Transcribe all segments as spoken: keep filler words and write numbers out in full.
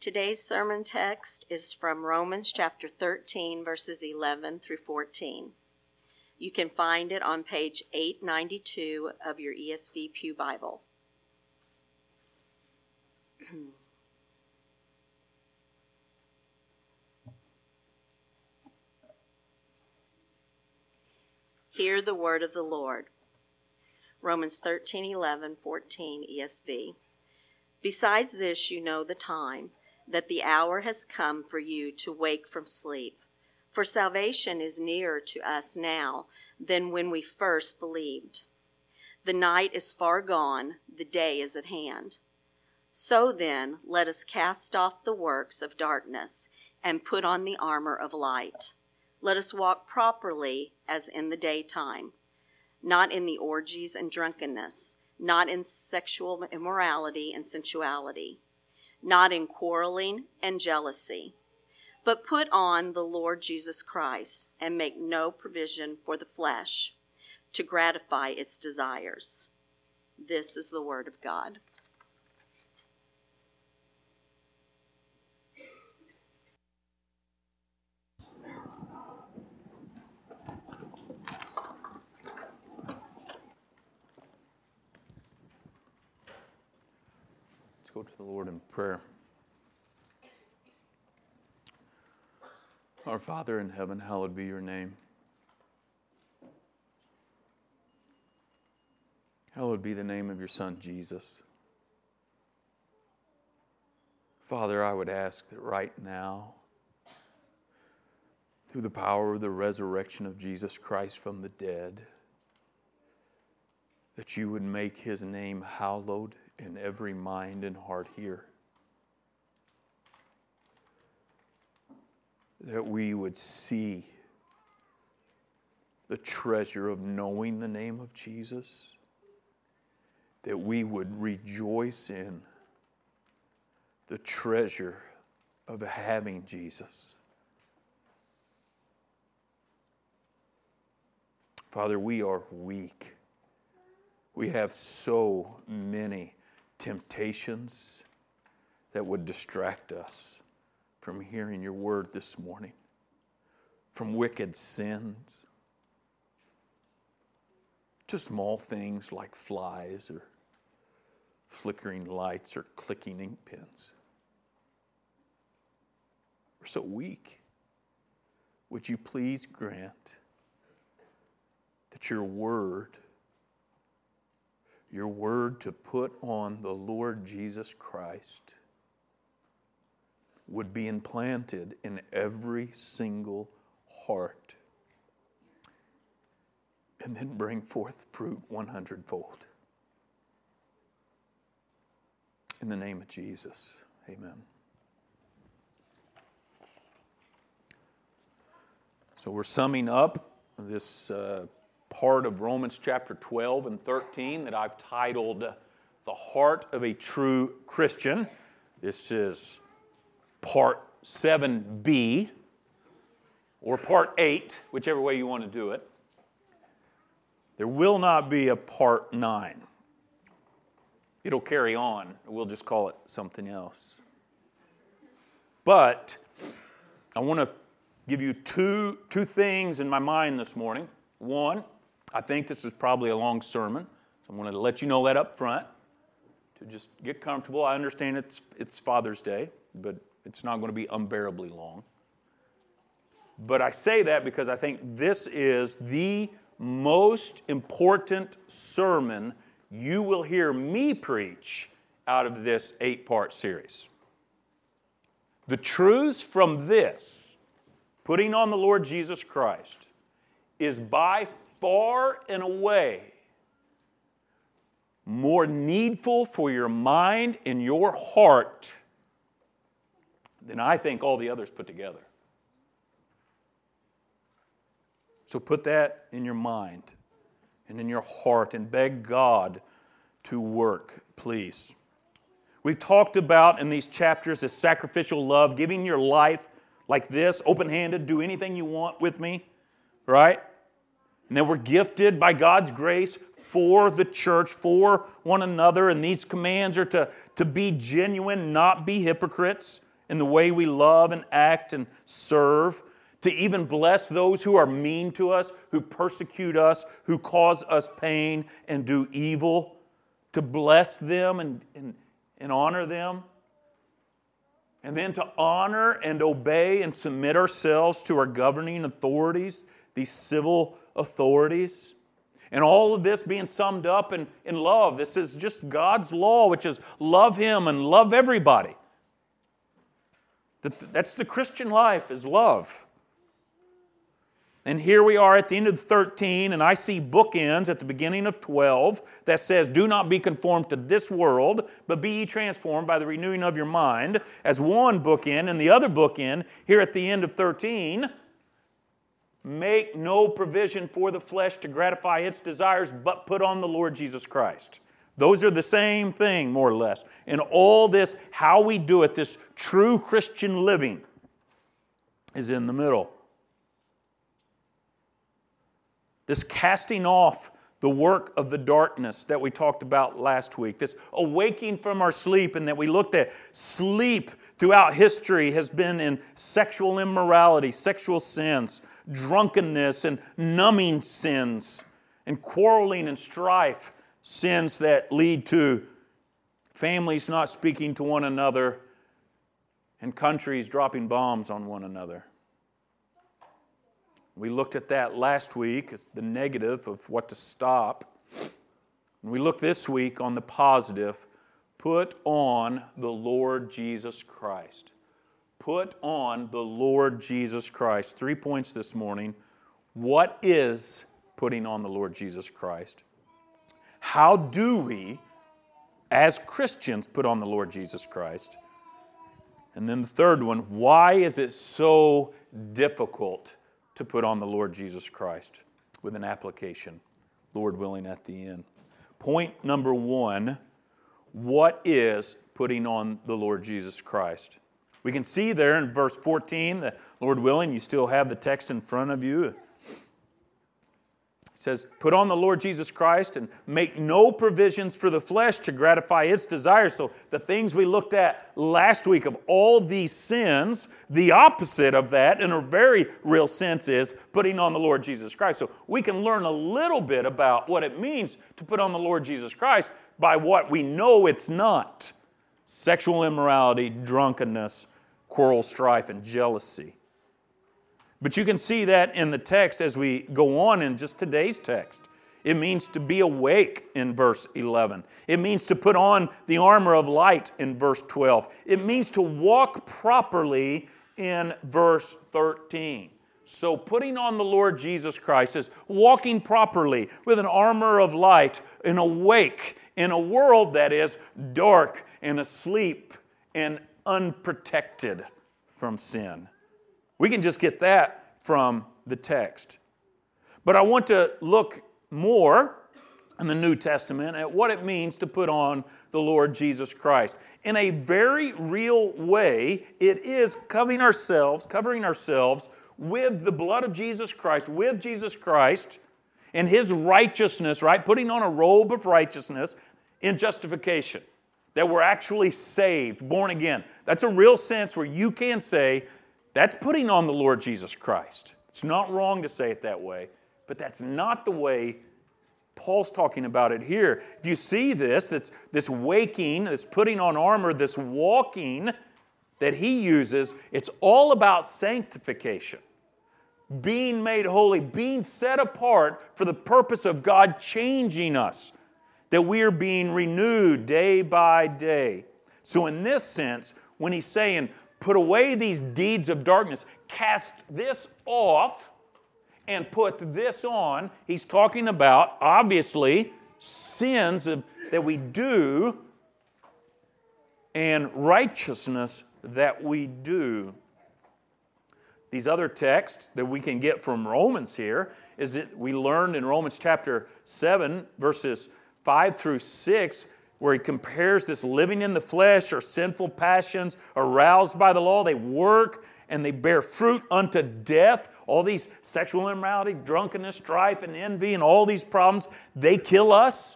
Today's sermon text is from Romans chapter thirteen, verses eleven through fourteen. You can find it on page eight ninety-two of your E S V Pew Bible. Hear the word of the Lord. Romans thirteen, eleven, fourteen E S V. Besides this, you know the time, that the hour has come for you to wake from sleep. For salvation is nearer to us now than when we first believed. The night is far gone, the day is at hand. So then, let us cast off the works of darkness and put on the armor of light. Let us walk properly as in the daytime, not in the orgies and drunkenness, not in sexual immorality and sensuality, not in quarreling and jealousy, but put on the Lord Jesus Christ and make no provision for the flesh to gratify its desires. This is the word of God. Let's go to the Lord in prayer. Our Father in heaven, hallowed be your name. Hallowed be the name of your Son, Jesus. Father, I would ask that right now, through the power of the resurrection of Jesus Christ from the dead, that you would make his name hallowed in every mind and heart here. That we would see the treasure of knowing the name of Jesus. That we would rejoice in the treasure of having Jesus. Father, we are weak. We have so many temptations that would distract us from hearing your word this morning, from wicked sins, to small things like flies or flickering lights or clicking ink pens. We're so weak. Would you please grant that your word, your word to put on the Lord Jesus Christ, would be implanted in every single heart and then bring forth fruit one hundredfold. In the name of Jesus, amen. So we're summing up this uh, part of Romans chapter twelve and thirteen that I've titled The Heart of a True Christian. This is part seven B, or part eight, whichever way you want to do it. There will not be a part nine. It'll carry on. We'll just call it something else. But I want to give you two, two things in my mind this morning. One, I think this is probably a long sermon. So I want to let you know that up front to just get comfortable. I understand it's it's Father's Day, but it's not going to be unbearably long. But I say that because I think this is the most important sermon you will hear me preach out of this eight-part series. The truths from this, putting on the Lord Jesus Christ, is by far and away more needful for your mind and your heart than I think all the others put together. So put that in your mind and in your heart and beg God to work, please. We've talked about in these chapters this sacrificial love, giving your life like this, open-handed, do anything you want with me, right? And then we're gifted by God's grace for the church, for one another, and these commands are to, to be genuine, not be hypocrites. in the way we love and act and serve, to even bless those who are mean to us, who persecute us, who cause us pain and do evil, to bless them and, and, and honor them. And then to honor and obey and submit ourselves to our governing authorities, these civil authorities. And all of this being summed up in, in love. This is just God's law, which is love Him and love everybody. That's the Christian life, is love. And here we are at the end of thirteen, and I see bookends at the beginning of twelve that says, do not be conformed to this world, but be ye transformed by the renewing of your mind, as one bookend. And the other bookend, here at the end of thirteen, make no provision for the flesh to gratify its desires, but put on the Lord Jesus Christ. Those are the same thing, more or less. And all this, how we do it, this true Christian living, is in the middle. This casting off the work of the darkness that we talked about last week. This awaking from our sleep, and that we looked at. Sleep throughout history has been in sexual immorality, sexual sins, drunkenness and numbing sins, and quarreling and strife, sins that lead to families not speaking to one another and countries dropping bombs on one another. We looked at that last week as the negative of what to stop. And we look this week on the positive. Put on the Lord Jesus Christ. Put on the Lord Jesus Christ. Three points this morning. What is putting on the Lord Jesus Christ? How do we, as Christians, put on the Lord Jesus Christ? And then the third one, why is it so difficult to put on the Lord Jesus Christ? With an application, Lord willing, at the end. Point number one, what is putting on the Lord Jesus Christ? We can see there in verse fourteen that, Lord willing, you still have the text in front of you. It says, put on the Lord Jesus Christ and make no provisions for the flesh to gratify its desires. So the things we looked at last week of all these sins, the opposite of that in a very real sense is putting on the Lord Jesus Christ. So we can learn a little bit about what it means to put on the Lord Jesus Christ by what we know it's not. Sexual immorality, drunkenness, quarrel, strife, and jealousy. But you can see that in the text as we go on in just today's text. It means to be awake in verse eleven. It means to put on the armor of light in verse twelve. It means to walk properly in verse thirteen. So putting on the Lord Jesus Christ is walking properly with an armor of light and awake in a world that is dark and asleep and unprotected from sin. We can just get that from the text. But I want to look more in the New Testament at what it means to put on the Lord Jesus Christ. In a very real way, it is covering ourselves, covering ourselves with the blood of Jesus Christ, with Jesus Christ and His righteousness, right? Putting on a robe of righteousness in justification. That we're actually saved, born again. That's a real sense where you can say, that's putting on the Lord Jesus Christ. It's not wrong to say it that way, but that's not the way Paul's talking about it here. If you see this, this, this waking, this putting on armor, this walking that he uses, it's all about sanctification. Being made holy, being set apart for the purpose of God changing us. That we are being renewed day by day. So in this sense, when he's saying, put away these deeds of darkness, cast this off, and put this on, he's talking about, obviously, sins of, that we do and righteousness that we do. These other texts that we can get from Romans here is that we learned in Romans chapter seven, verses five through six, where he compares this living in the flesh or sinful passions aroused by the law. They work and they bear fruit unto death. All these sexual immorality, drunkenness, strife, and envy, and all these problems, they kill us.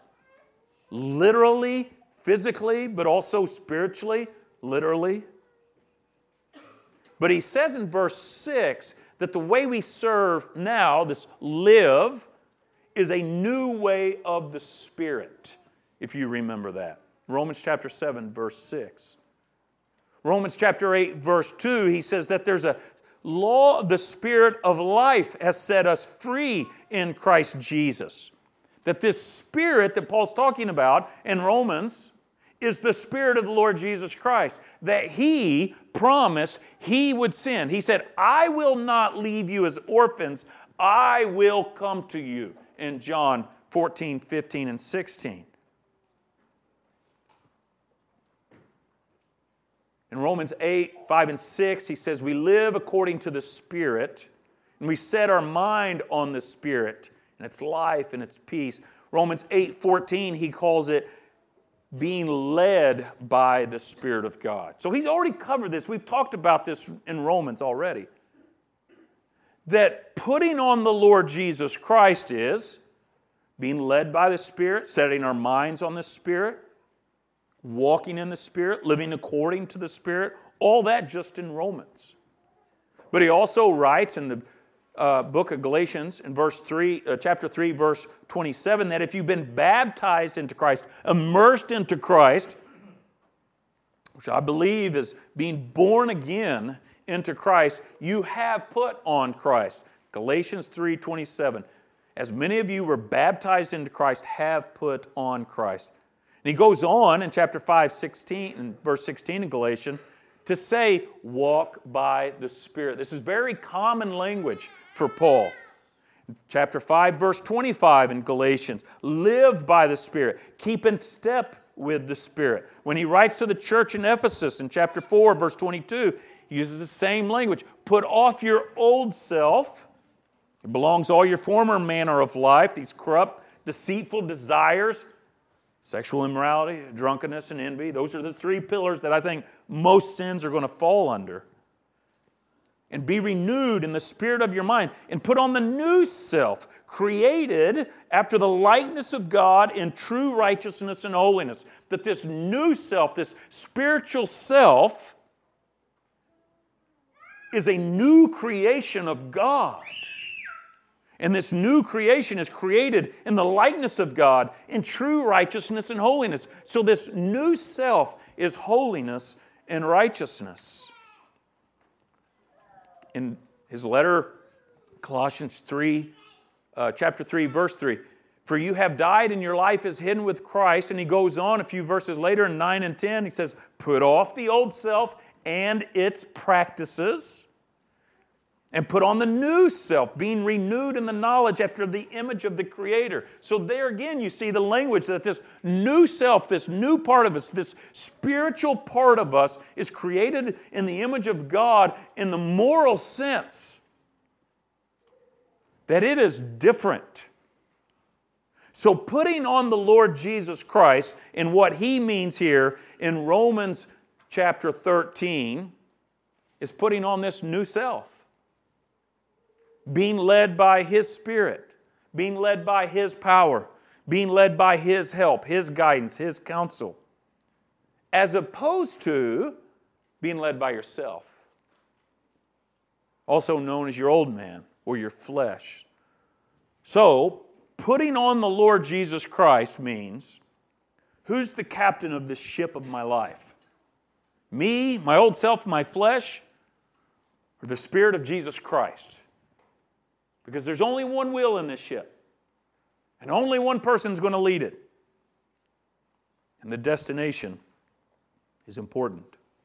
Literally, physically, but also spiritually, literally. But he says in verse six that the way we serve now, this live, is a new way of the Spirit, if you remember that. Romans chapter seven, verse six. Romans chapter eight, verse two, he says that there's a law of the Spirit of life has set us free in Christ Jesus. That this Spirit that Paul's talking about in Romans is the Spirit of the Lord Jesus Christ. That He promised He would send. He said, I will not leave you as orphans. I will come to you. In John fourteen, fifteen, and sixteen. In Romans eight, five, and six, he says, we live according to the Spirit, and we set our mind on the Spirit, and its life and its peace. Romans eight, fourteen, he calls it being led by the Spirit of God. So he's already covered this. We've talked about this in Romans already. That putting on the Lord Jesus Christ is being led by the Spirit, setting our minds on the Spirit, walking in the Spirit, living according to the Spirit, all that just in Romans. But he also writes in the uh, book of Galatians, in verse three, uh, chapter three, verse twenty-seven, that if you've been baptized into Christ, immersed into Christ, which I believe is being born again into Christ, you have put on Christ. Galatians three twenty-seven. As many of you were baptized into Christ, have put on Christ. And he goes on in chapter five, sixteen, and verse sixteen in Galatians, to say, walk by the Spirit. This is very common language for Paul. Chapter five, verse twenty-five in Galatians, live by the Spirit. Keep in step with the Spirit. When he writes to the church in Ephesus in chapter four, verse twenty-two, he uses the same language. Put off your old self. It belongs all your former manner of life, these corrupt, deceitful desires, sexual immorality, drunkenness, and envy. Those are the three pillars that I think most sins are going to fall under. And be renewed in the spirit of your mind, and put on the new self, created after the likeness of God in true righteousness and holiness. That this new self, this spiritual self, is a new creation of God. And this new creation is created in the likeness of God in true righteousness and holiness. So this new self is holiness and righteousness. In his letter, Colossians three, uh, chapter three, verse three, for you have died and your life is hidden with Christ. And he goes on a few verses later in nine and ten, he says, put off the old self and its practices, and put on the new self, being renewed in the knowledge after the image of the Creator. So there again you see the language that this new self, this new part of us, this spiritual part of us is created in the image of God in the moral sense. That it is different. So putting on the Lord Jesus Christ in what He means here in Romans chapter thirteen is putting on this new self. Being led by His Spirit, being led by His power, being led by His help, His guidance, His counsel, as opposed to being led by yourself, also known as your old man or your flesh. So, putting on the Lord Jesus Christ means, who's the captain of this ship of my life? Me, my old self, my flesh, or the Spirit of Jesus Christ? Because there's only one wheel in this ship. And only one person's going to lead it. And the destination is important.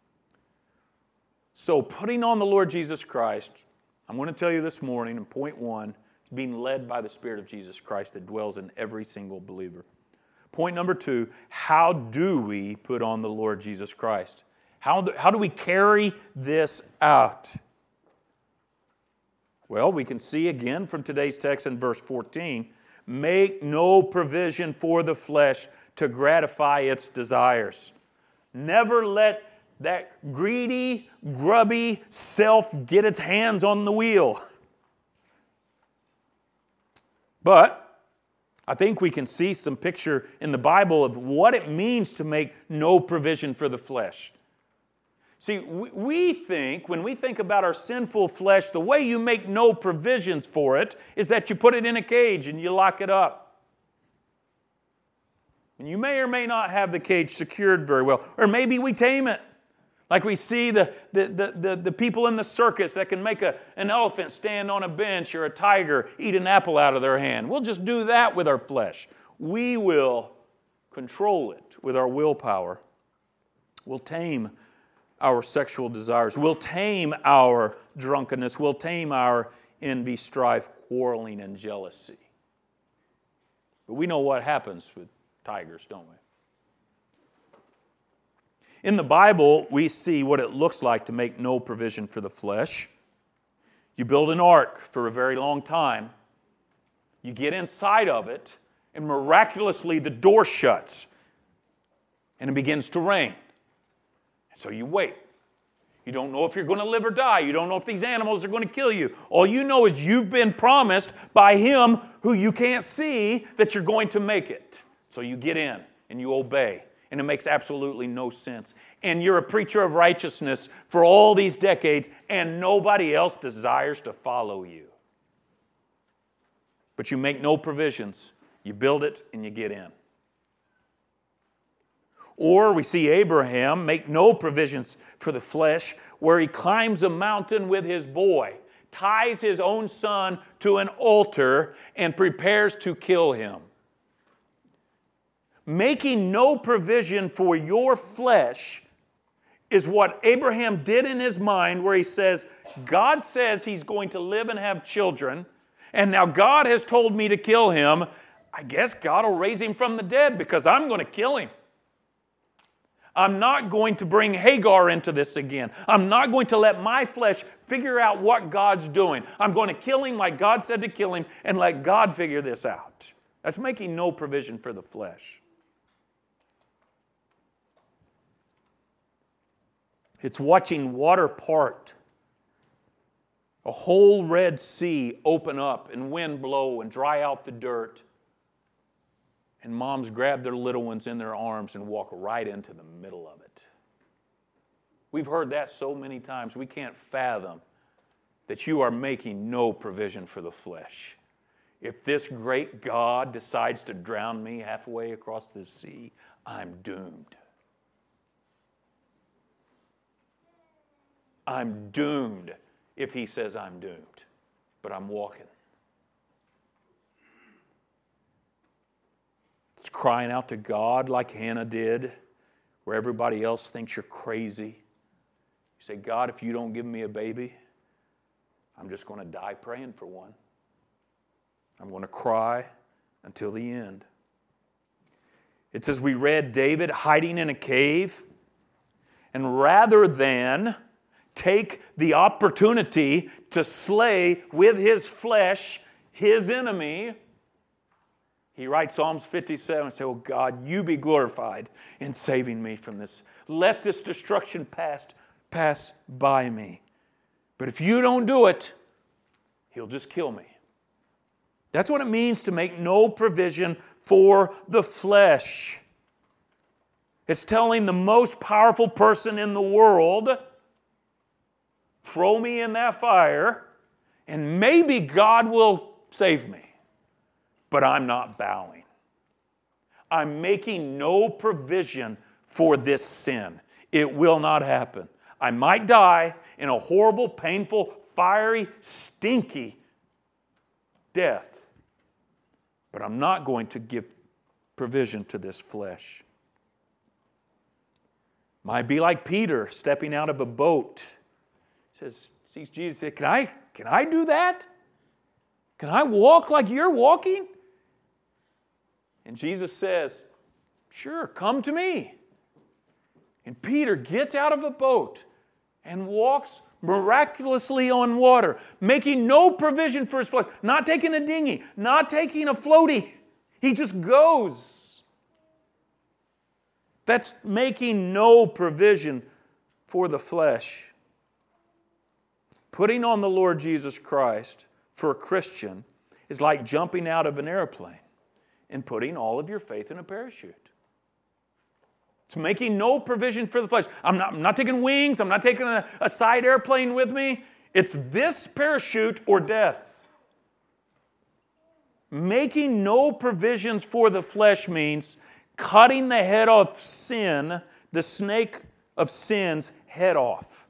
So putting on the Lord Jesus Christ, I'm going to tell you this morning in point one, is being led by the Spirit of Jesus Christ that dwells in every single believer. Point number two, how do we put on the Lord Jesus Christ? How do, how do we carry this out? Well, we can see again from today's text in verse fourteen, make no provision for the flesh to gratify its desires. Never let that greedy, grubby self get its hands on the wheel. But I think we can see some picture in the Bible of what it means to make no provision for the flesh. See, we think, when we think about our sinful flesh, the way you make no provisions for it is that you put it in a cage and you lock it up. And you may or may not have the cage secured very well. Or maybe we tame it. Like we see the, the, the, the, the people in the circus that can make a, an elephant stand on a bench or a tiger eat an apple out of their hand. We'll just do that with our flesh. We will control it with our willpower. We'll tame our sexual desires. We'll tame our drunkenness. We'll tame our envy, strife, quarreling, and jealousy. But we know what happens with tigers, don't we? In the Bible, we see what it looks like to make no provision for the flesh. You build an ark for a very long time. You get inside of it, and miraculously the door shuts, and it begins to rain. So you wait. You don't know if you're going to live or die. You don't know if these animals are going to kill you. All you know is you've been promised by Him who you can't see that you're going to make it. So you get in and you obey. And it makes absolutely no sense. And you're a preacher of righteousness for all these decades, and nobody else desires to follow you. But you make no provisions. You build it and you get in. Or we see Abraham make no provisions for the flesh, where he climbs a mountain with his boy, ties his own son to an altar, and prepares to kill him. Making no provision for your flesh is what Abraham did in his mind, where he says, God says he's going to live and have children, and now God has told me to kill him. I guess God will raise him from the dead because I'm going to kill him. I'm not going to bring Hagar into this again. I'm not going to let my flesh figure out what God's doing. I'm going to kill him like God said to kill him and let God figure this out. That's making no provision for the flesh. It's watching water part, a whole Red Sea open up and wind blow and dry out the dirt. And moms grab their little ones in their arms and walk right into the middle of it. We've heard that so many times, we can't fathom that you are making no provision for the flesh. If this great God decides to drown me halfway across this sea, I'm doomed. I'm doomed if He says I'm doomed, but I'm walking. It's crying out to God like Hannah did, where everybody else thinks you're crazy. You say, God, if you don't give me a baby, I'm just going to die praying for one. I'm going to cry until the end. It says we read David hiding in a cave, and rather than take the opportunity to slay with his flesh his enemy, he writes Psalms fifty-seven and says, oh God, you be glorified in saving me from this. Let this destruction pass, pass by me. But if you don't do it, He'll just kill me. That's what it means to make no provision for the flesh. It's telling the most powerful person in the world, throw me in that fire, and maybe God will save me. But I'm not bowing. I'm making no provision for this sin. It will not happen. I might die in a horrible, painful, fiery, stinky death. But I'm not going to give provision to this flesh. Might be like Peter stepping out of a boat. He says, sees Jesus, says, can I, can I do that? Can I walk like you're walking? And Jesus says, sure, come to me. And Peter gets out of a boat and walks miraculously on water, making no provision for his flesh, not taking a dinghy, not taking a floaty. He just goes. That's making no provision for the flesh. Putting on the Lord Jesus Christ for a Christian is like jumping out of an airplane and putting all of your faith in a parachute. It's making no provision for the flesh. I'm not, I'm not taking wings. I'm not taking a, a side airplane with me. It's this parachute or death. Making no provisions for the flesh means cutting the head of sin, the snake of sin's head off.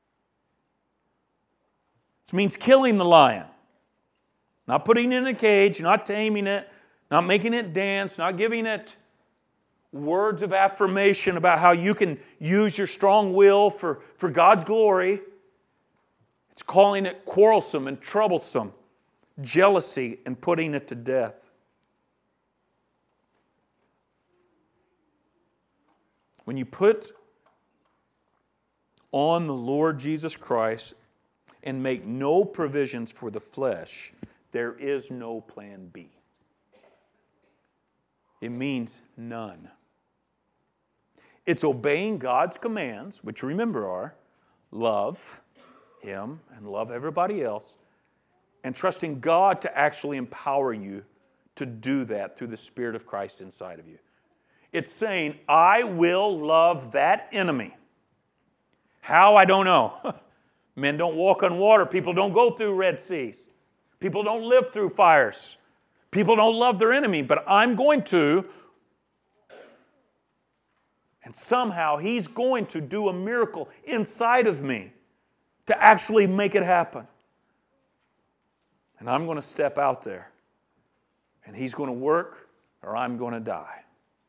It means killing the lion. Not putting it in a cage, not taming it, not making it dance, not giving it words of affirmation about how you can use your strong will for, for God's glory. It's calling it quarrelsome and troublesome, jealousy, and putting it to death. When you put on the Lord Jesus Christ and make no provisions for the flesh, there is no plan B. It means none. It's obeying God's commands, which remember are love Him and love everybody else, and trusting God to actually empower you to do that through the Spirit of Christ inside of you. It's saying, I will love that enemy. How? I don't know. Men don't walk on water. People don't go through Red Seas. People don't live through fires. People don't love their enemy, but I'm going to. And somehow He's going to do a miracle inside of me to actually make it happen. And I'm going to step out there. And He's going to work or I'm going to die.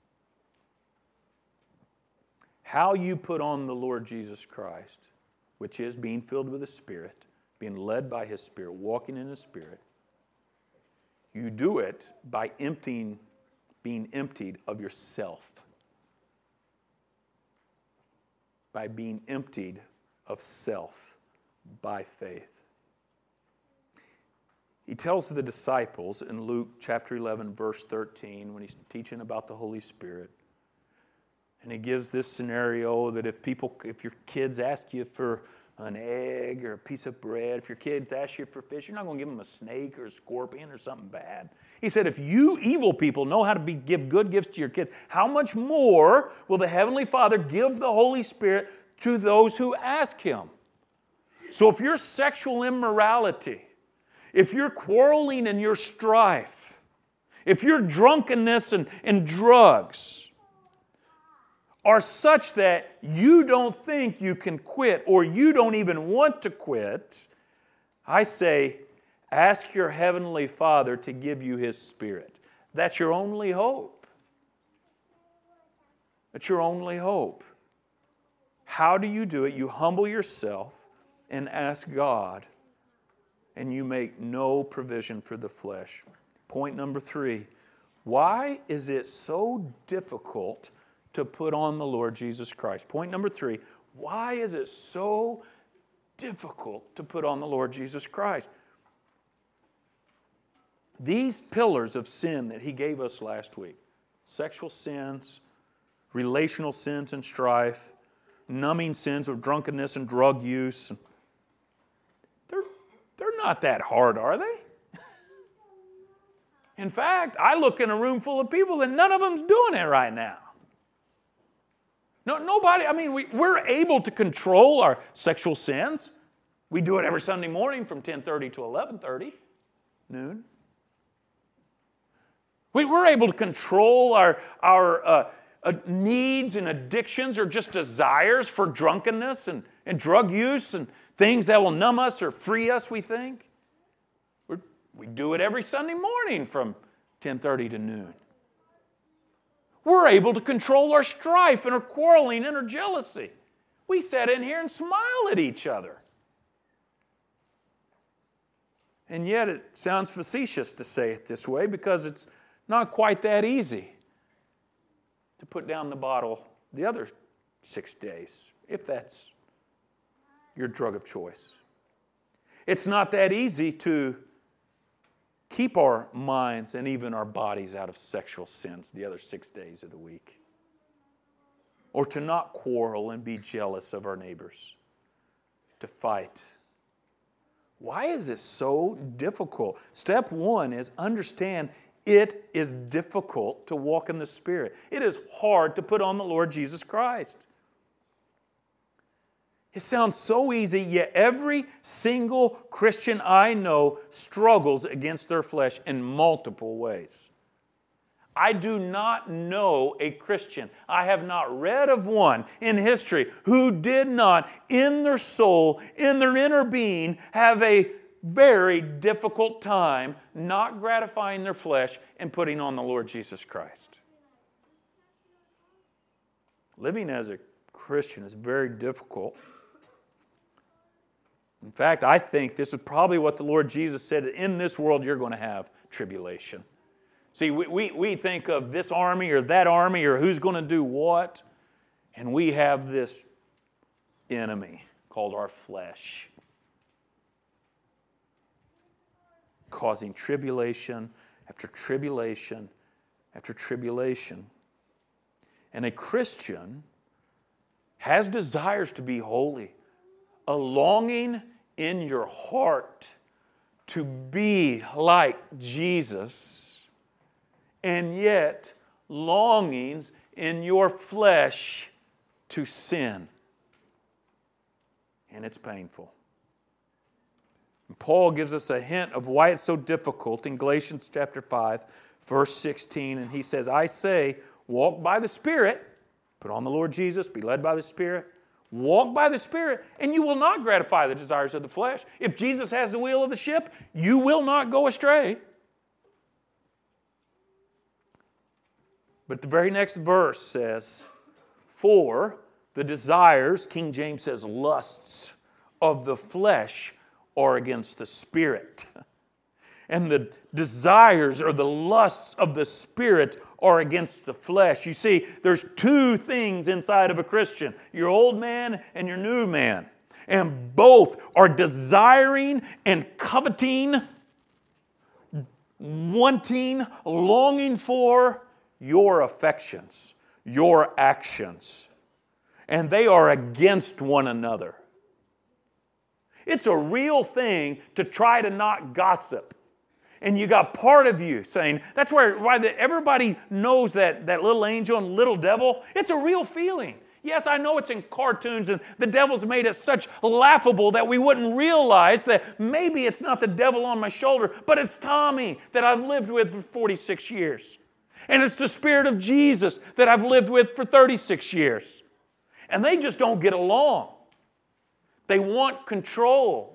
How you put on the Lord Jesus Christ, which is being filled with the Spirit, being led by His Spirit, walking in His Spirit, you do it by emptying, being emptied of yourself. By being emptied of self by faith. He tells the disciples in Luke chapter eleven, verse thirteen, when He's teaching about the Holy Spirit, and He gives this scenario that if people, if your kids ask you for an egg or a piece of bread, if your kids ask you for fish, you're not going to give them a snake or a scorpion or something bad. He said, if you evil people know how to be, give good gifts to your kids, how much more will the Heavenly Father give the Holy Spirit to those who ask Him? So if your sexual immorality, if your quarreling and your strife, if your drunkenness and, and drugs are such that you don't think you can quit or you don't even want to quit, I say, ask your Heavenly Father to give you His Spirit. That's your only hope. That's your only hope. How do you do it? You humble yourself and ask God, and you make no provision for the flesh. Point number three, why is it so difficult to put on the Lord Jesus Christ? Point number three, why is it so difficult to put on the Lord Jesus Christ? These pillars of sin that He gave us last week, sexual sins, relational sins and strife, numbing sins of drunkenness and drug use, they're, they're not that hard, are they? In fact, I look in a room full of people and none of them's doing it right now. No, nobody, I mean, we, we're able to control our sexual sins. We do it every Sunday morning from ten thirty to eleven thirty, noon. We, we're able to control our, our uh, uh, needs and addictions or just desires for drunkenness and, and drug use and things that will numb us or free us, we think. We're, we do it every Sunday morning from ten thirty to noon. We're able to control our strife and our quarreling and our jealousy. We sit in here and smile at each other. And yet it sounds facetious to say it this way because it's not quite that easy to put down the bottle the other six days, if that's your drug of choice. It's not that easy to keep our minds and even our bodies out of sexual sins the other six days of the week. Or to not quarrel and be jealous of our neighbors. To fight. Why is this so difficult? Step one is understand It is difficult to walk in the Spirit. It is hard to put on the Lord Jesus Christ. It sounds so easy, yet every single Christian I know struggles against their flesh in multiple ways. I do not know a Christian, I have not read of one in history who did not, in their soul, in their inner being, have a very difficult time not gratifying their flesh and putting on the Lord Jesus Christ. Living as a Christian is very difficult. In fact, I think this is probably what the Lord Jesus said, in this world you're going to have tribulation. See, we, we, we think of this army or that army or who's going to do what, and we have this enemy called our flesh, causing tribulation after tribulation after tribulation. And a Christian has desires to be holy, a longing in your heart to be like Jesus, and yet longings in your flesh to sin. And it's painful. And Paul gives us a hint of why it's so difficult in Galatians chapter five, verse sixteen. And he says, I say, walk by the Spirit, put on the Lord Jesus, be led by the Spirit. Walk by the Spirit, and you will not gratify the desires of the flesh. If Jesus has the wheel of the ship, you will not go astray. But the very next verse says, for the desires, King James says lusts, of the flesh are against the Spirit. And the desires or the lusts of the Spirit are against the flesh. You see, there's two things inside of a Christian, your old man and your new man. And both are desiring and coveting, wanting, longing for your affections, your actions. And they are against one another. It's a real thing to try to not gossip. And you got part of you saying, that's where, why the, everybody knows that, that little angel and little devil. It's a real feeling. Yes, I know it's in cartoons and the devil's made it such laughable that we wouldn't realize that maybe it's not the devil on my shoulder, but it's Tommy that I've lived with for forty-six years. And it's the Spirit of Jesus that I've lived with for thirty-six years. And they just don't get along. They want control.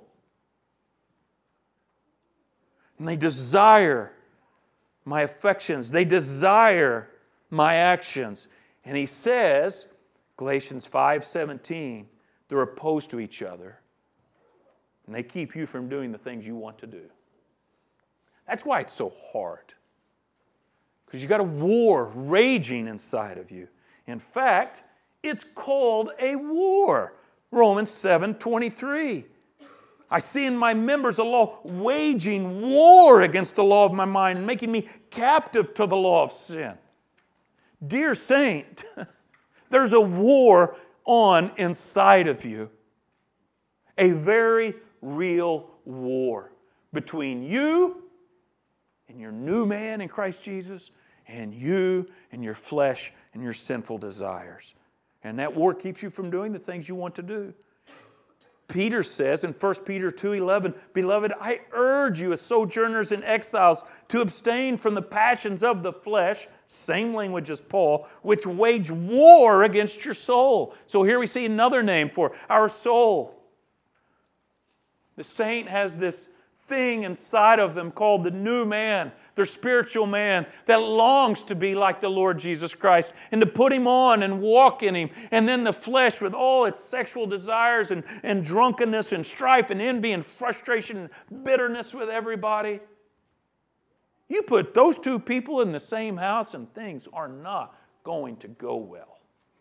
And they desire my affections. They desire my actions. And he says, Galatians five seventeen, they're opposed to each other. And they keep you from doing the things you want to do. That's why it's so hard. Because you got a war raging inside of you. In fact, it's called a war. Romans seven twenty-three. I see in my members a law waging war against the law of my mind and making me captive to the law of sin. Dear saint, there's a war on inside of you. A very real war between you and your new man in Christ Jesus and you and your flesh and your sinful desires. And that war keeps you from doing the things you want to do. Peter says in First Peter two eleven, Beloved, I urge you as sojourners and exiles to abstain from the passions of the flesh, same language as Paul, which wage war against your soul. So here we see another name for our soul. The saint has this thing inside of them called the new man, their spiritual man that longs to be like the Lord Jesus Christ and to put Him on and walk in Him. And then the flesh with all its sexual desires and, and drunkenness and strife and envy and frustration and bitterness with everybody. You put those two people in the same house and things are not going to go well.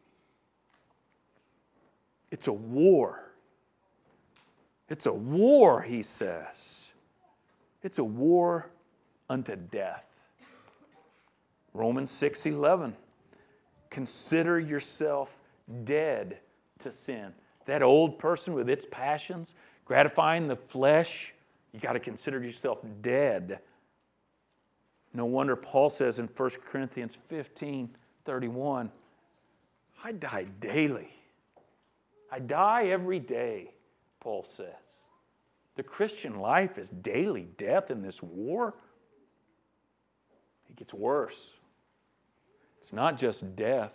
It's a war. It's a war, he says. It's a war unto death. Romans six eleven. Consider yourself dead to sin. That old person with its passions, gratifying the flesh, you got to consider yourself dead. No wonder Paul says in First Corinthians fifteen thirty-one, I die daily. I die every day, Paul says. The Christian life is daily death in this war. It gets worse. It's not just death.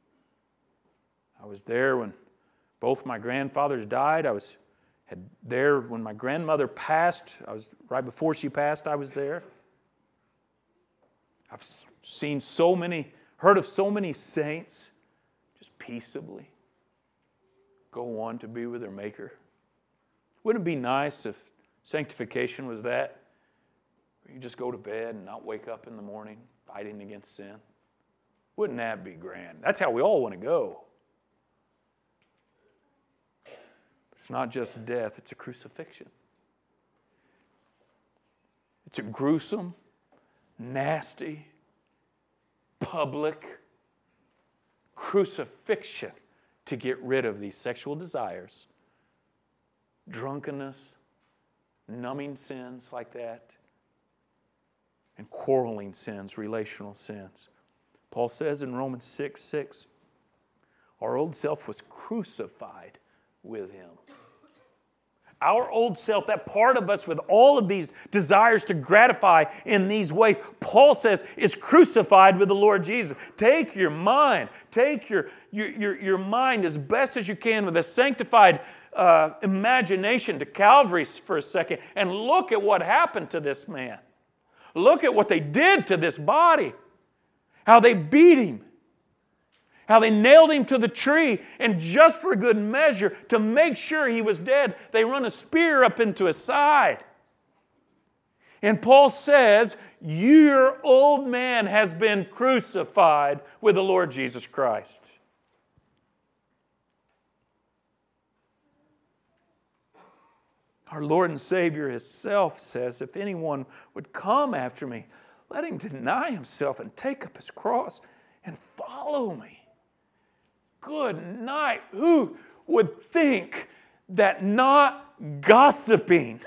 I was there when both my grandfathers died. I was had there when my grandmother passed. I was right before she passed, I was there. I've seen so many, heard of so many saints just peaceably go on to be with their Maker. Wouldn't it be nice if sanctification was that? Where you just go to bed and not wake up in the morning fighting against sin? Wouldn't that be grand? That's how we all want to go. But it's not just death, it's a crucifixion. It's a gruesome, nasty, public crucifixion to get rid of these sexual desires, drunkenness, numbing sins like that, and quarreling sins, relational sins. Paul says in Romans six six, our old self was crucified with him. Our old self, that part of us with all of these desires to gratify in these ways, Paul says is crucified with the Lord Jesus. Take your mind, take your, your, your, your mind as best as you can with a sanctified uh, imagination to Calvary for a second and look at what happened to this man. Look at what they did to this body. How they beat him. How they nailed him to the tree, and just for good measure, to make sure he was dead, they run a spear up into his side. And Paul says, your old man has been crucified with the Lord Jesus Christ. Our Lord and Savior Himself says, if anyone would come after me, let him deny himself and take up his cross and follow me. Good night. Who would think that not gossiping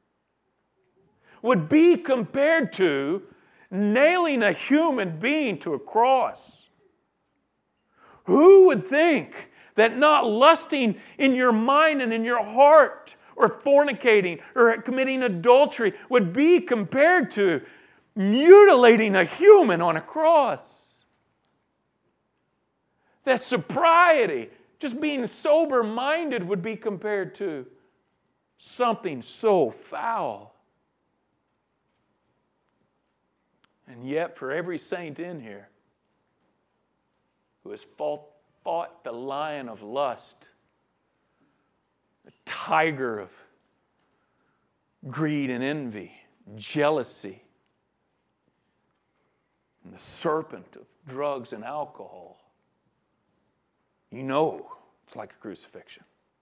would be compared to nailing a human being to a cross? Who would think that not lusting in your mind and in your heart or fornicating or committing adultery would be compared to mutilating a human on a cross? That sobriety, just being sober-minded, would be compared to something so foul. And yet, for every saint in here who has fought, fought the lion of lust, the tiger of greed and envy, jealousy, and the serpent of drugs and alcohol, you know it's like a crucifixion.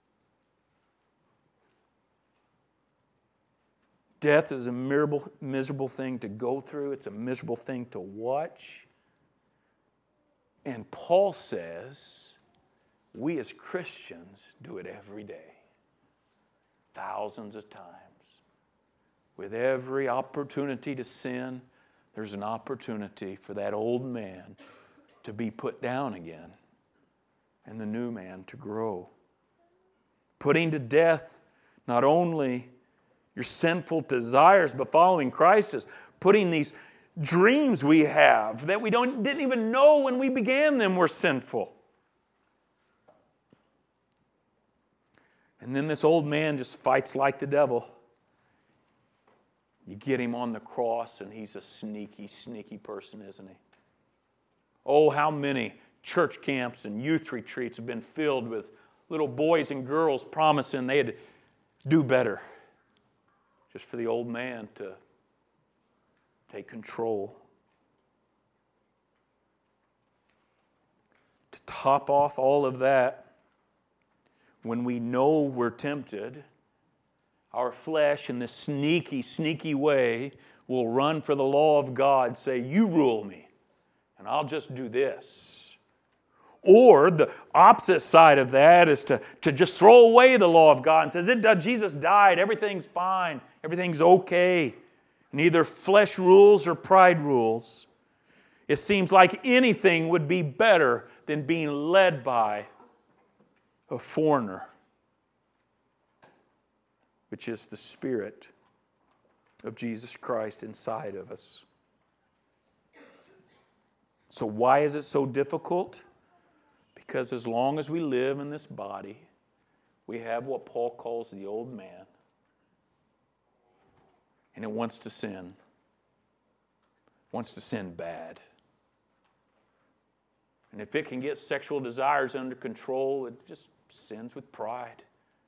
Death is a miserable, miserable thing to go through. It's a miserable thing to watch. And Paul says we as Christians do it every day, thousands of times. With every opportunity to sin, there's an opportunity for that old man to be put down again and the new man to grow. Putting to death not only your sinful desires, but following Christ is putting these dreams we have that we don't, didn't even know when we began them were sinful. And then this old man just fights like the devil. You get him on the cross and he's a sneaky, sneaky person, isn't he? Oh, how many church camps and youth retreats have been filled with little boys and girls promising they'd do better just for the old man to take control. To top off all of that, when we know we're tempted, our flesh in this sneaky, sneaky way will run for the law of God, say, you rule me, and I'll just do this. Or the opposite side of that is to, to just throw away the law of God and says, it, Jesus died, everything's fine, everything's okay. Neither flesh rules or pride rules. It seems like anything would be better than being led by a foreigner, which is the Spirit of Jesus Christ inside of us. So why is it so difficult? Because as long as we live in this body, we have what Paul calls the old man. And it wants to sin. Wants to sin bad. And if it can get sexual desires under control, it just sins with pride.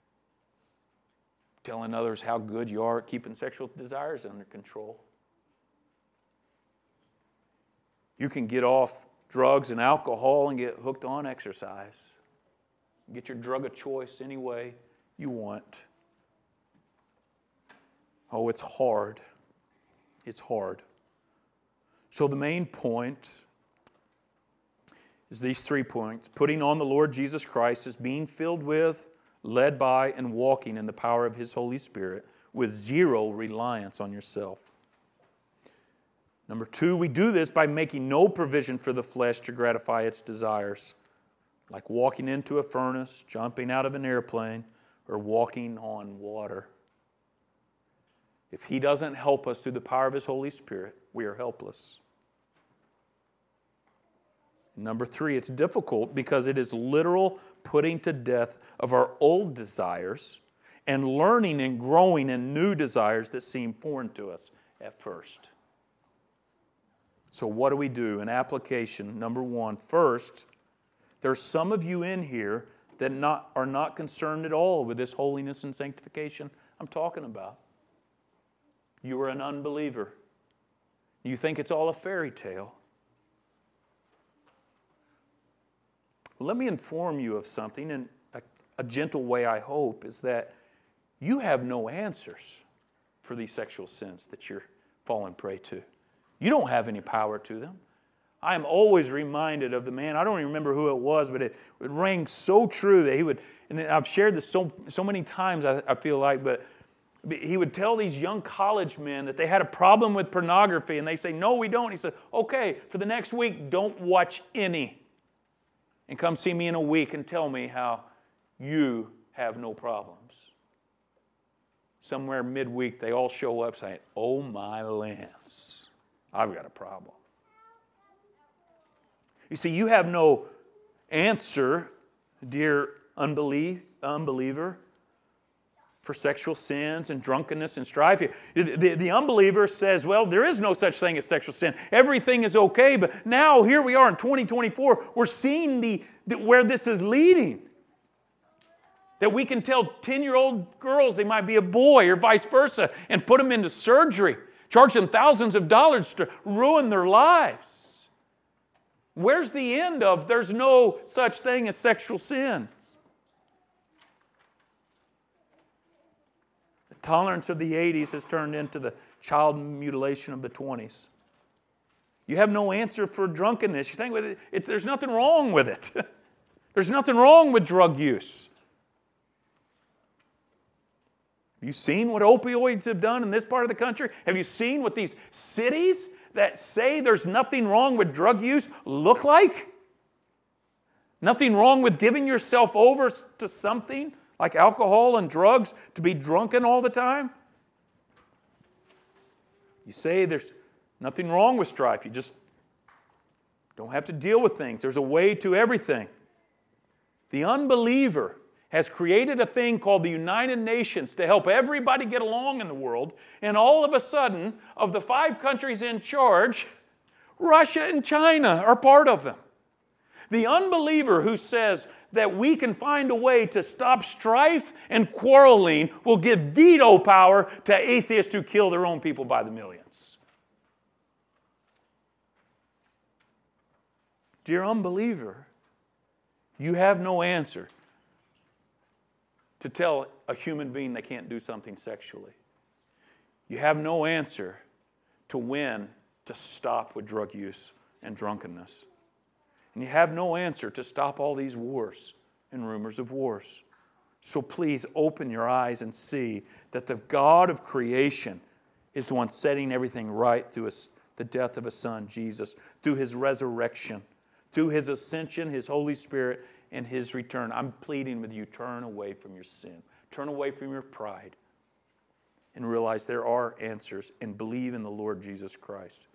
Telling others how good you are at keeping sexual desires under control. You can get off drugs and alcohol and get hooked on exercise. Get your drug of choice any way you want. Oh, it's hard. It's hard. So the main point is these three points. Putting on the Lord Jesus Christ is being filled with, led by, and walking in the power of His Holy Spirit with zero reliance on yourself. Number two, we do this by making no provision for the flesh to gratify its desires, like walking into a furnace, jumping out of an airplane, or walking on water. If He doesn't help us through the power of His Holy Spirit, we are helpless. Number three, it's difficult because it is literal putting to death of our old desires and learning and growing in new desires that seem foreign to us at first. So what do we do? In application, number one, first, there's some of you in here that not, are not concerned at all with this holiness and sanctification I'm talking about. You are an unbeliever. You think it's all a fairy tale. Well, let me inform you of something, in a, a gentle way, I hope, is that you have no answers for these sexual sins that you're falling prey to. You don't have any power to them. I am always reminded of the man, I don't even remember who it was, but it, it rang so true that he would, and I've shared this so, so many times, I, I feel like, but he would tell these young college men that they had a problem with pornography, and they say, no, we don't. He said, okay, for the next week, don't watch any. And come see me in a week and tell me how you have no problems. Somewhere midweek, they all show up saying, oh my lands, I've got a problem. You see, you have no answer, dear unbelief, unbeliever, for sexual sins and drunkenness and strife. The, the, the unbeliever says, well, there is no such thing as sexual sin. Everything is okay. But now, here we are in twenty twenty-four, we're seeing the, the where this is leading. That we can tell ten-year-old girls they might be a boy or vice versa and put them into surgery, charge them thousands of dollars to ruin their lives. Where's the end of there's no such thing as sexual sins? Tolerance of the eighties has turned into the child mutilation of the twenties. You have no answer for drunkenness. You think with it, it, there's nothing wrong with it. There's nothing wrong with drug use. Have you seen what opioids have done in this part of the country? Have you seen what these cities that say there's nothing wrong with drug use look like? Nothing wrong with giving yourself over to something like alcohol and drugs, to be drunken all the time? You say there's nothing wrong with strife. You just don't have to deal with things. There's a way to everything. The unbeliever has created a thing called the United Nations to help everybody get along in the world, and all of a sudden, of the five countries in charge, Russia and China are part of them. The unbeliever who says that we can find a way to stop strife and quarreling will give veto power to atheists who kill their own people by the millions. Dear unbeliever, you have no answer to tell a human being they can't do something sexually. You have no answer to when to stop with drug use and drunkenness. And you have no answer to stop all these wars and rumors of wars. So please open your eyes and see that the God of creation is the one setting everything right through his, the death of His Son, Jesus, through His resurrection, through His ascension, His Holy Spirit, and His return. I'm pleading with you, turn away from your sin. Turn away from your pride and realize there are answers and believe in the Lord Jesus Christ.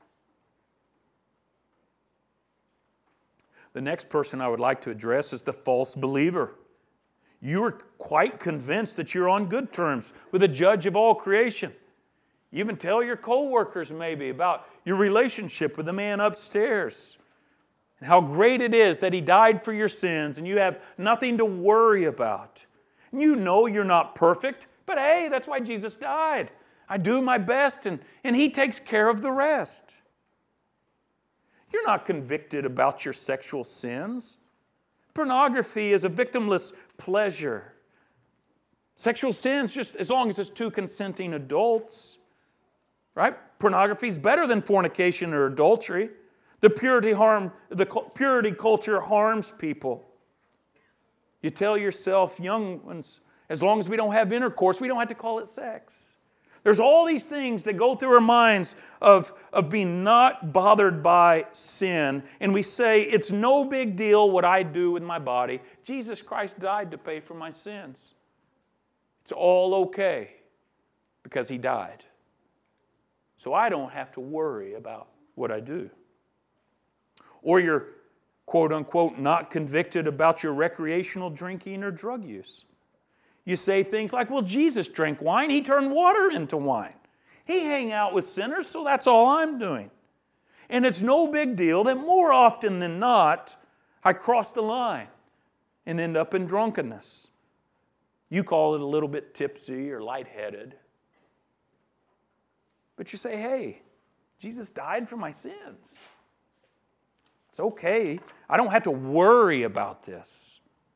The next person I would like to address is the false believer. You are quite convinced that you're on good terms with the judge of all creation. You even tell your co-workers maybe about your relationship with the man upstairs and how great it is that He died for your sins and you have nothing to worry about. You know you're not perfect, but hey, that's why Jesus died. I do my best and, and He takes care of the rest. You're not convicted about your sexual sins. Pornography is a victimless pleasure. Sexual sins, just as long as it's two consenting adults, right? Pornography is better than fornication or adultery. The purity harm, the purity culture harms people. You tell yourself, young ones, as long as we don't have intercourse, we don't have to call it sex. There's all these things that go through our minds of, of being not bothered by sin. And we say, it's no big deal what I do with my body. Jesus Christ died to pay for my sins. It's all okay because He died. So I don't have to worry about what I do. Or you're, quote unquote, not convicted about your recreational drinking or drug use. You say things like, well, Jesus drank wine. He turned water into wine. He hang out with sinners, so that's all I'm doing. And it's no big deal that more often than not, I cross the line and end up in drunkenness. You call it a little bit tipsy or lightheaded. But you say, hey, Jesus died for my sins. It's okay. I don't have to worry about this.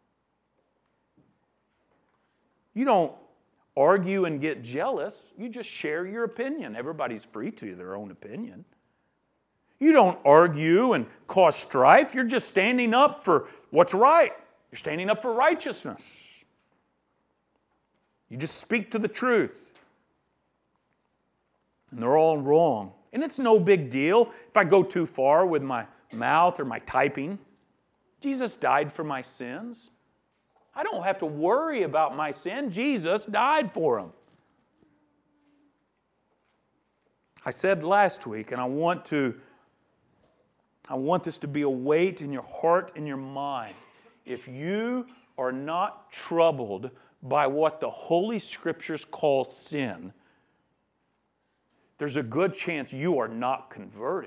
You don't argue and get jealous. You just share your opinion. Everybody's free to their own opinion. You don't argue and cause strife. You're just standing up for what's right. You're standing up for righteousness. You just speak to the truth. And they're all wrong. And it's no big deal if I go too far with my mouth or my typing. Jesus died for my sins. I don't have to worry about my sin. Jesus died for them. I said last week, and I want to, I want this to be a weight in your heart and your mind. If you are not troubled by what the Holy Scriptures call sin, there's a good chance you are not converted.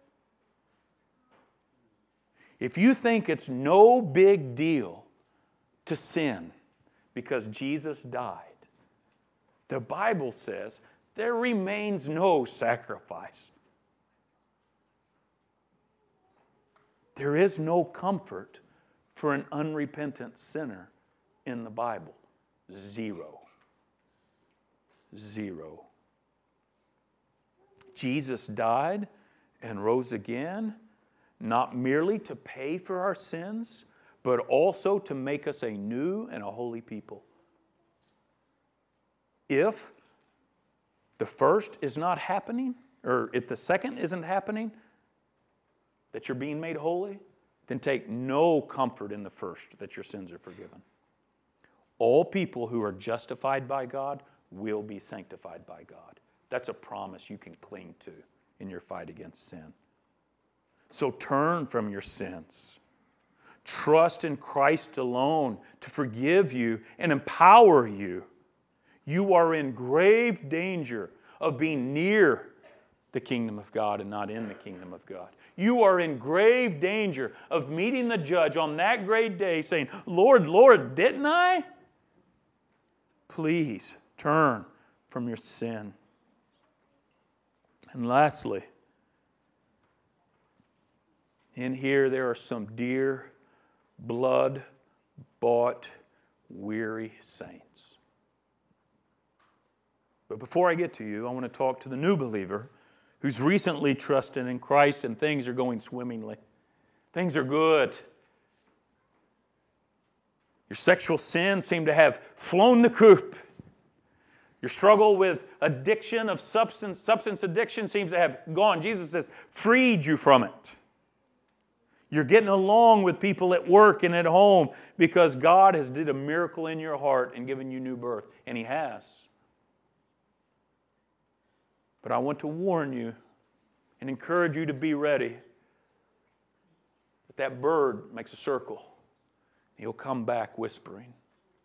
If you think it's no big deal to sin because Jesus died, the Bible says there remains no sacrifice. There is no comfort for an unrepentant sinner in the Bible. Zero. Zero. Jesus died and rose again, not merely to pay for our sins, but also to make us a new and a holy people. If the first is not happening, or if the second isn't happening, that you're being made holy, then take no comfort in the first, that your sins are forgiven. All people who are justified by God will be sanctified by God. That's a promise you can cling to in your fight against sin. So turn from your sins. Trust in Christ alone to forgive you and empower you. You are in grave danger of being near the kingdom of God and not in the kingdom of God. You are in grave danger of meeting the judge on that great day saying, Lord, Lord, didn't I? Please turn from your sin. And lastly, in here there are some dear, blood-bought, weary saints. But before I get to you, I want to talk to the new believer who's recently trusted in Christ and things are going swimmingly. Things are good. Your sexual sins seem to have flown the coop. Your struggle with addiction of substance, substance addiction seems to have gone. Jesus has freed you from it. You're getting along with people at work and at home because God has did a miracle in your heart and given you new birth. And He has. But I want to warn you and encourage you to be ready that that bird makes a circle. He'll come back whispering.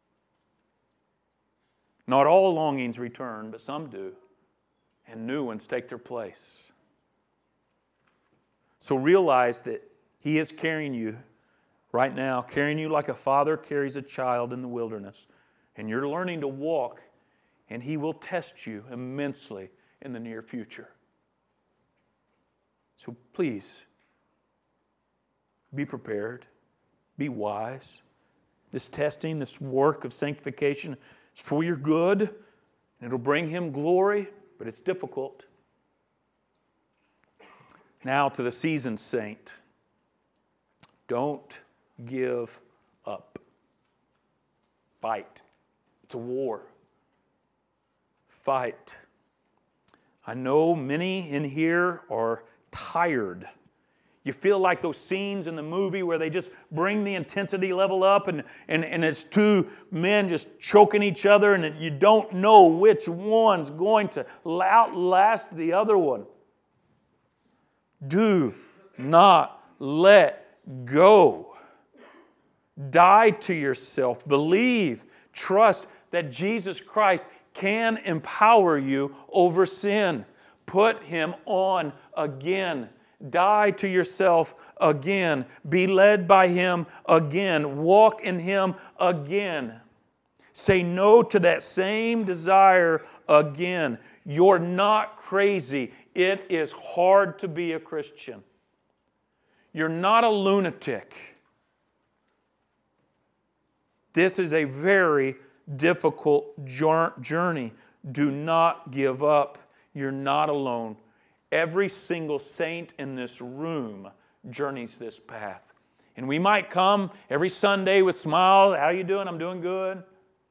Not all longings return, but some do. And new ones take their place. So realize that He is carrying you right now, carrying you like a father carries a child in the wilderness. And you're learning to walk, and He will test you immensely in the near future. So please, be prepared. Be wise. This testing, this work of sanctification is for your good, and it'll bring Him glory, but it's difficult. Now to the seasoned saint. Don't give up. Fight. It's a war. Fight. I know many in here are tired. You feel like those scenes in the movie where they just bring the intensity level up and, and, and it's two men just choking each other and you don't know which one's going to outlast the other one. Do not let go. Die to yourself. Believe, trust that Jesus Christ can empower you over sin. Put Him on again. Die to yourself again. Be led by Him again. Walk in Him again. Say no to that same desire again. You're not crazy. It is hard to be a Christian. You're not a lunatic. This is a very difficult journey. Do not give up. You're not alone. Every single saint in this room journeys this path. And we might come every Sunday with smiles. How you doing? I'm doing good.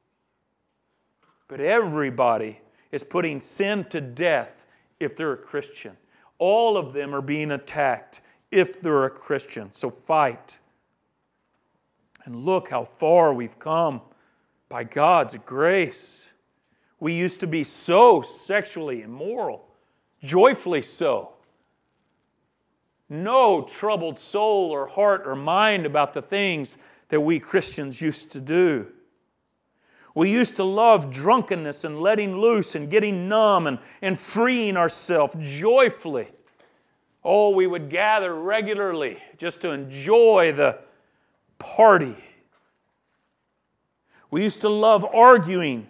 But everybody is putting sin to death if they're a Christian. All of them are being attacked if they're a Christian. So fight. And look how far we've come by God's grace. We used to be so sexually immoral. Joyfully so. No troubled soul or heart or mind about the things that we Christians used to do. We used to love drunkenness and letting loose and getting numb and, and freeing ourselves joyfully. Oh, we would gather regularly just to enjoy the party. We used to love arguing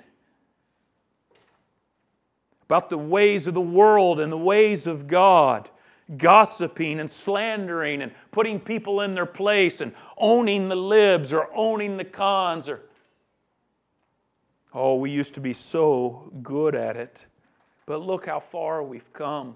about the ways of the world and the ways of God, gossiping and slandering and putting people in their place and owning the libs or owning the cons. Or oh, we used to be so good at it. But look how far we've come.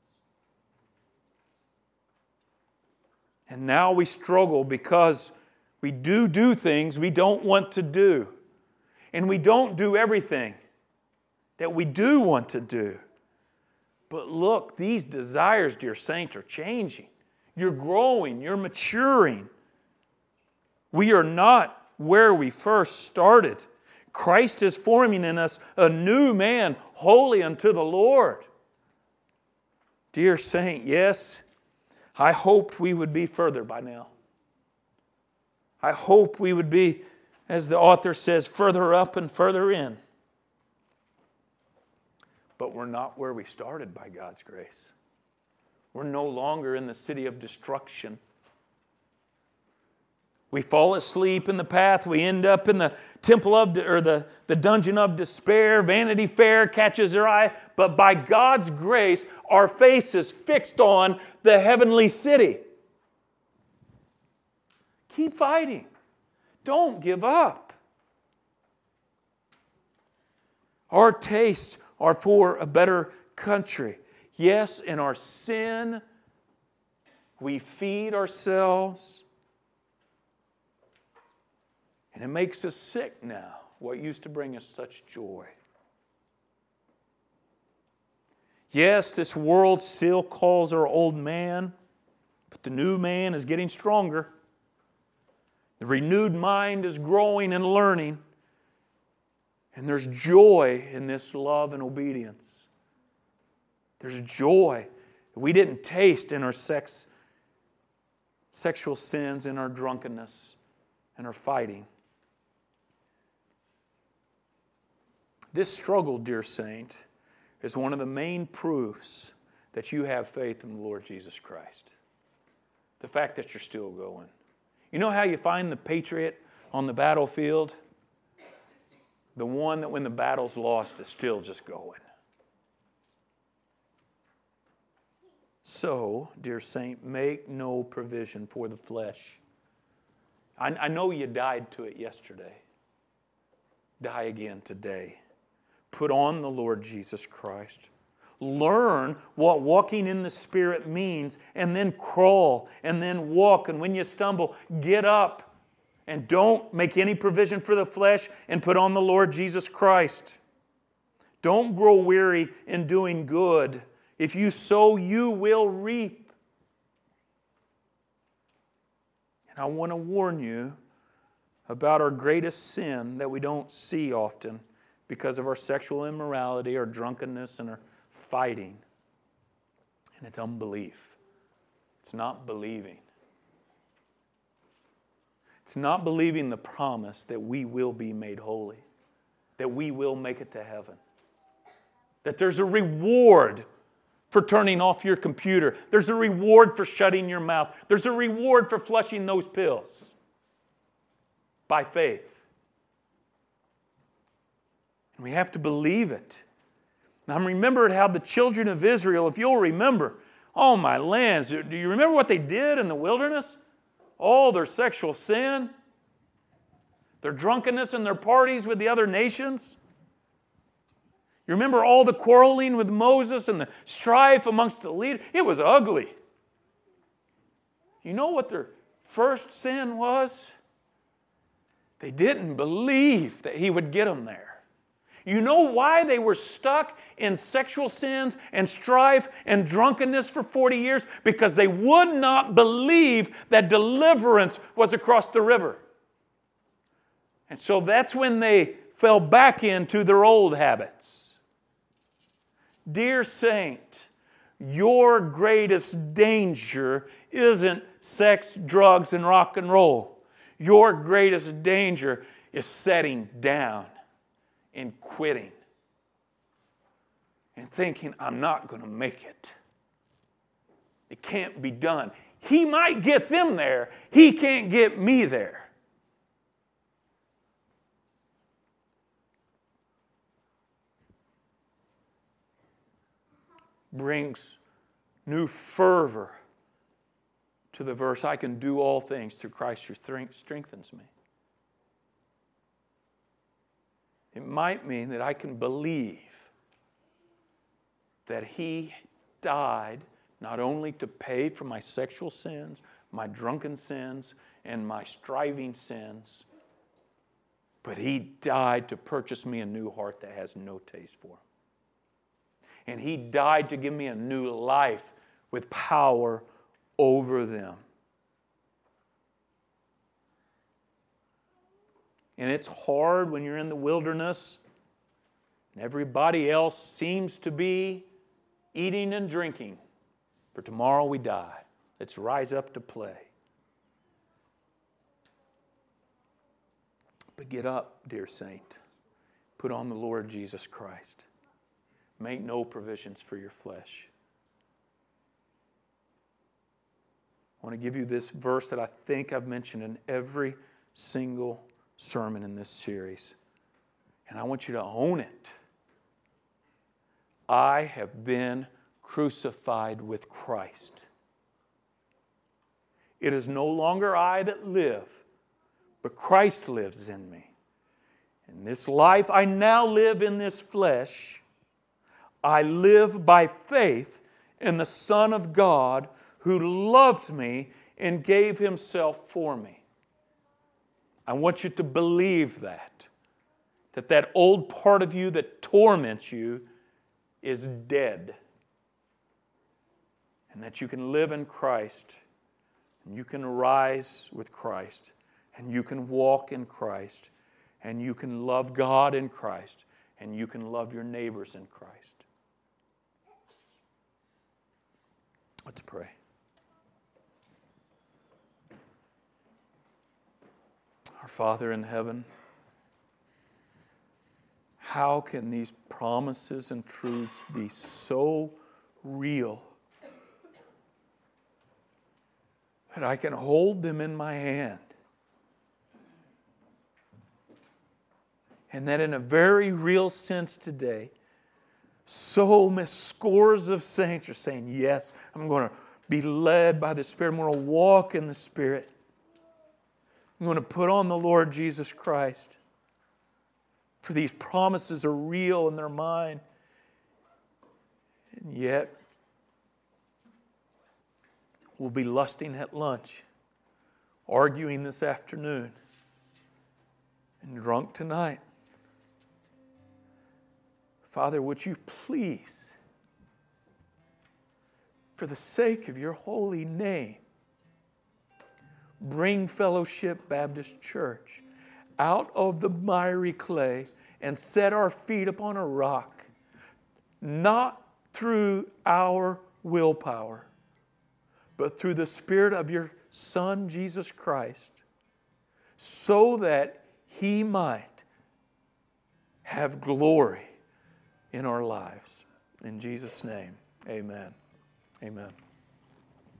And now we struggle because we do do things we don't want to do. And we don't do everything that we do want to do. But look, these desires, dear saint, are changing. You're growing. You're maturing. We are not where we first started. Christ is forming in us a new man, holy unto the Lord. Dear saint, yes, I hoped we would be further by now. I hope we would be, as the author says, further up and further in. But we're not where we started by God's grace. We're no longer in the city of destruction. We fall asleep in the path. We end up in the temple of, or the, the dungeon of despair. Vanity Fair catches our eye. But by God's grace, our face is fixed on the heavenly city. Keep fighting. Don't give up. Our tastes are for a better country. Yes, in our sin, we feed ourselves. And it makes us sick now, what used to bring us such joy. Yes, this world still calls our old man, but the new man is getting stronger. The renewed mind is growing and learning. And there's joy in this love and obedience. There's joy we didn't taste in our sex, sexual sins, in our drunkenness, and our fighting. This struggle, dear saint, is one of the main proofs that you have faith in the Lord Jesus Christ. The fact that you're still going. You know how you find the patriot on the battlefield? The one that when the battle's lost is still just going. So, dear saint, make no provision for the flesh. I, I know you died to it yesterday. Die again today. Put on the Lord Jesus Christ. Learn what walking in the Spirit means, and then crawl, and then walk. And when you stumble, get up. And don't make any provision for the flesh, and put on the Lord Jesus Christ. Don't grow weary in doing good. If you sow, you will reap. And I want to warn you about our greatest sin that we don't see often because of our sexual immorality, our drunkenness, and our fighting. And it's unbelief. It's not believing. It's not believing the promise that we will be made holy, that we will make it to heaven, that there's a reward for turning off your computer. There's a reward for shutting your mouth. There's a reward for flushing those pills by faith. And we have to believe it. Now remember how the children of Israel, if you'll remember, oh my lands, do you remember what they did in the wilderness? All their sexual sin, their drunkenness and their parties with the other nations. You remember all the quarreling with Moses and the strife amongst the leaders? It was ugly. You know what their first sin was? They didn't believe that He would get them there. You know why they were stuck in sexual sins and strife and drunkenness for forty years? Because they would not believe that deliverance was across the river. And so that's when they fell back into their old habits. Dear saint, your greatest danger isn't sex, drugs, and rock and roll. Your greatest danger is setting down and quitting and thinking, I'm not going to make it. It can't be done. He might get them there. He can't get me there. Brings new fervor to the verse, I can do all things through Christ who strengthens me. It might mean that I can believe that He died not only to pay for my sexual sins, my drunken sins, and my striving sins, but He died to purchase me a new heart that has no taste for Him. And He died to give me a new life with power over them. And it's hard when you're in the wilderness and everybody else seems to be eating and drinking. For tomorrow we die. Let's rise up to play. But get up, dear saint. Put on the Lord Jesus Christ. Make no provisions for your flesh. I want to give you this verse that I think I've mentioned in every single sermon in this series. And I want you to own it. I have been crucified with Christ. It is no longer I that live, but Christ lives in me. In this life I now live in this flesh. I live by faith in the Son of God who loved me and gave Himself for me. I want you to believe that. That that old part of you that torments you is dead and that you can live in Christ, and you can rise with Christ, and you can walk in Christ, and you can love God in Christ, and you can love your neighbors in Christ. Let's pray. Our Father in heaven, how can these promises and truths be so real that I can hold them in my hand? And that in a very real sense today, so many scores of saints are saying, yes, I'm going to be led by the Spirit. I'm going to walk in the Spirit. I'm going to put on the Lord Jesus Christ. For these promises are real in their mind. And yet, we'll be lusting at lunch, arguing this afternoon, and drunk tonight. Father, would you please, for the sake of your holy name, bring Fellowship Baptist Church out of the miry clay and set our feet upon a rock, not through our willpower, but through the Spirit of your Son, Jesus Christ, so that He might have glory in our lives. In Jesus' name, amen. Amen.